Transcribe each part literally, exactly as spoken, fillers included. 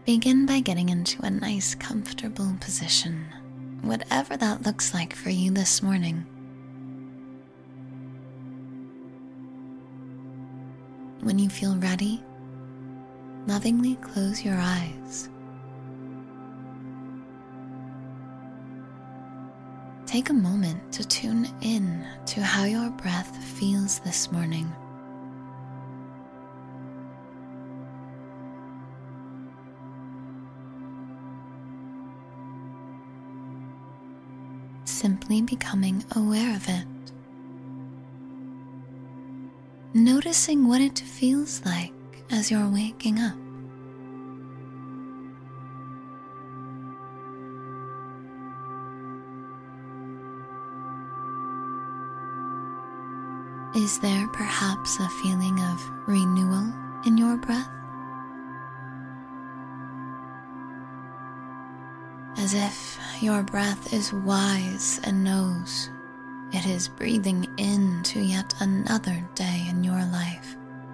Begin by getting into a nice, comfortable position, whatever that looks like for you this morning. When you feel ready, lovingly close your eyes. Take a moment to tune in to how your breath feels this morning. Simply becoming aware of it. Noticing what it feels like as you're waking up. Is there perhaps a feeling of renewal in your breath? As if your breath is wise and knows it is breathing into yet another day in your life.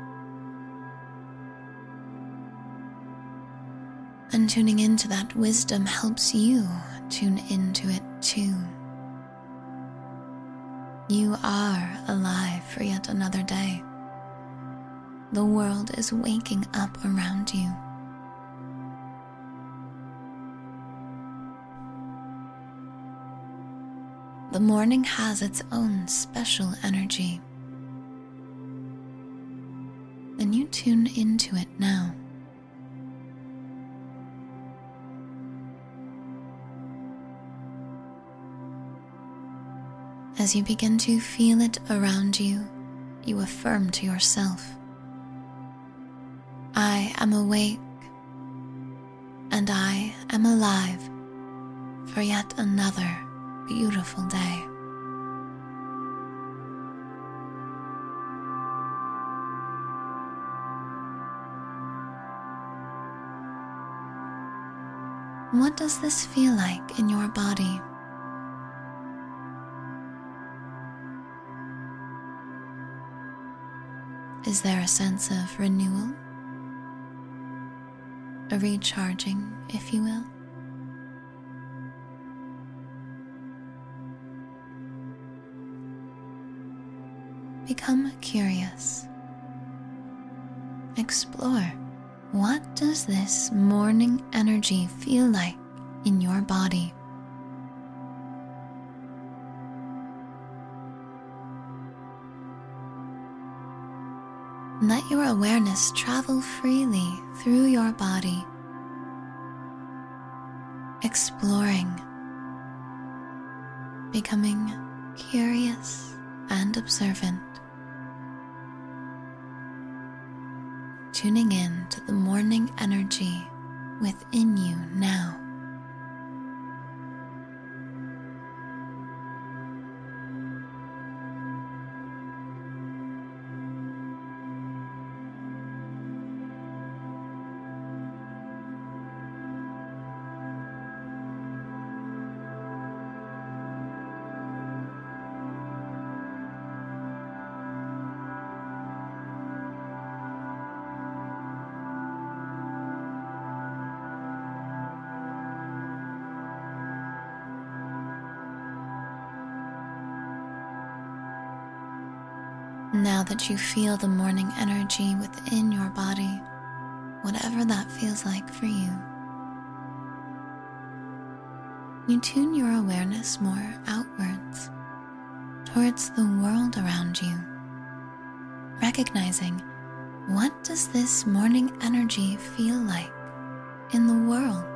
And tuning into that wisdom helps you tune into it too. You are alive for yet another day. The world is waking up around you. The morning has its own special energy. And you tune into it now. As you begin to feel it around you, you affirm to yourself, I am awake and I am alive for yet another beautiful day. What does this feel like in your body? Is there a sense of renewal? A recharging, if you will? Become curious. Explore. What does this morning energy feel like in your body? Let your awareness travel freely through your body, exploring, becoming curious and observant, tuning in to the morning energy within you now. Now that you feel the morning energy within your body, whatever that feels like for you, you tune your awareness more outwards, towards the world around you, recognizing what does this morning energy feel like in the world?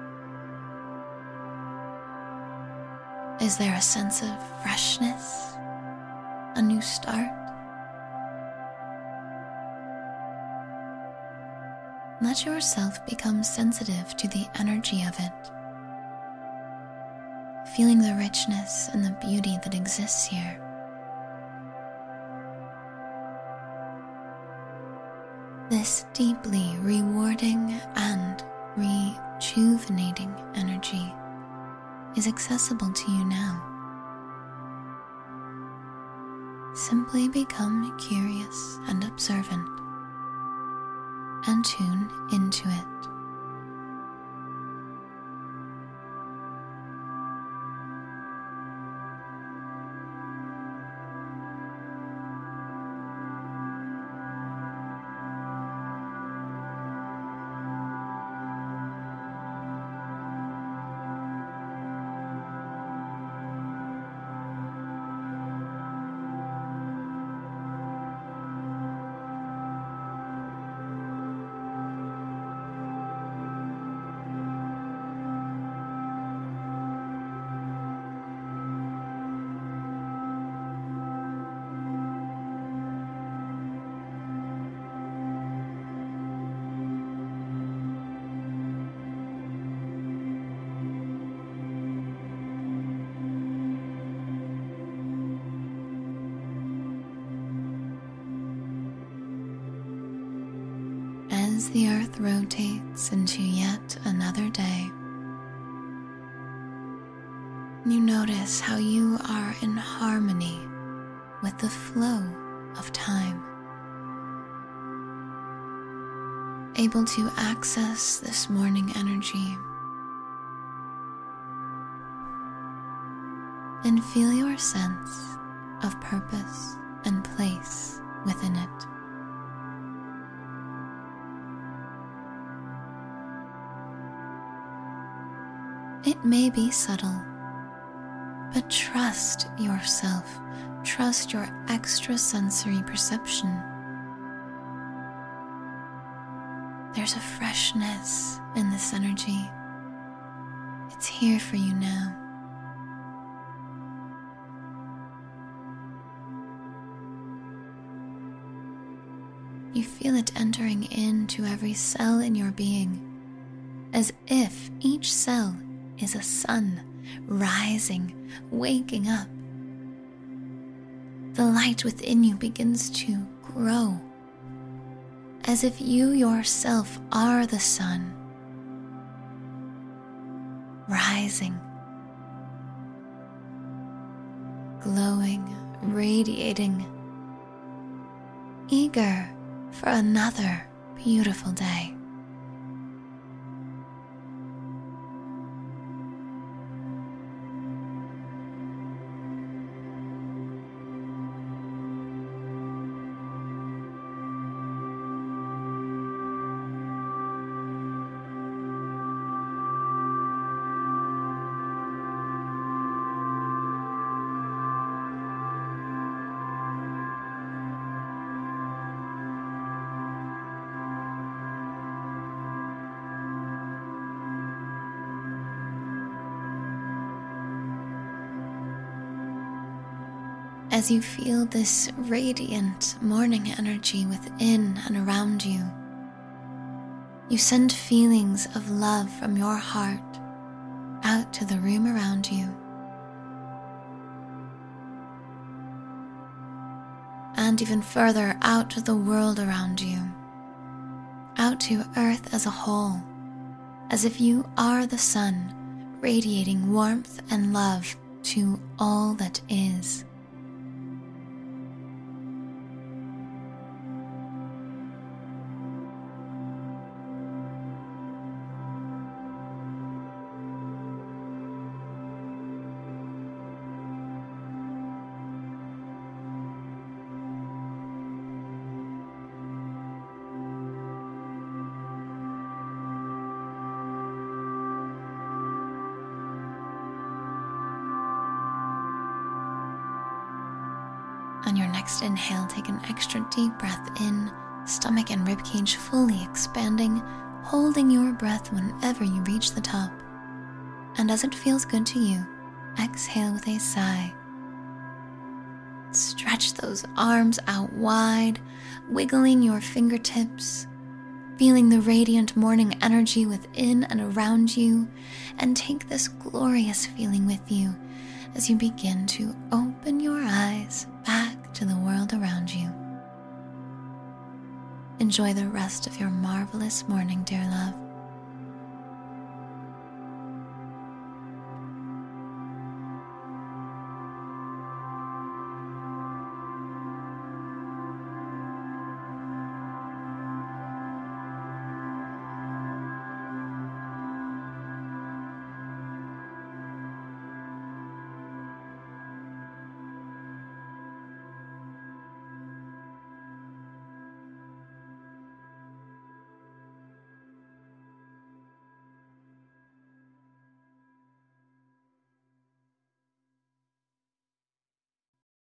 Is there a sense of freshness, a new start? Let yourself become sensitive to the energy of it, feeling the richness and the beauty that exists here. This deeply rewarding and rejuvenating energy is accessible to you now. Simply become curious and observant, and tune into it. as the earth rotates into yet another day, you notice how you are in harmony with the flow of time, able to access this morning energy and feel your sense of purpose and place within it. It may be subtle, but trust yourself, trust your extrasensory perception. There's a freshness in this energy. It's here for you now. You feel it entering into every cell in your being, as if each cell is a sun rising, waking up. The light within you begins to grow, as if you yourself are the sun, rising, glowing, radiating, eager for another beautiful day. As you feel this radiant morning energy within and around you, you send feelings of love from your heart out to the room around you, and even further out to the world around you, out to Earth as a whole, as if you are the sun, radiating warmth and love to all that is. On your next inhale, take an extra deep breath in, stomach and ribcage fully expanding, holding your breath whenever you reach the top. And as it feels good to you, exhale with a sigh. Stretch those arms out wide, wiggling your fingertips, feeling the radiant morning energy within and around you, and take this glorious feeling with you as you begin to open your eyes back to the world around you. Enjoy the rest of your marvelous morning, dear love.